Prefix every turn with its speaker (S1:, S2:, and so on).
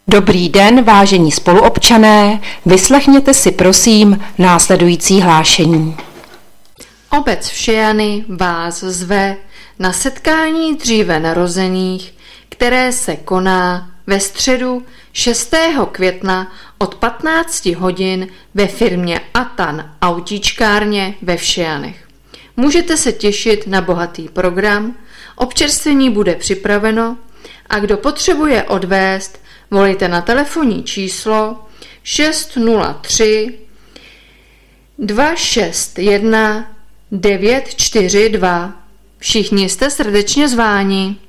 S1: Dobrý den, vážení spoluobčané, vyslechněte si prosím následující hlášení.
S2: Obec Všejany vás zve na setkání dříve narozených, které se koná ve středu 6. května od 15 hodin ve firmě Atan autíčkárně ve Všejanech. Můžete se těšit na bohatý program, občerstvení bude připraveno a kdo potřebuje odvést, volejte na telefonní číslo 603 261 942. Všichni jste srdečně zváni.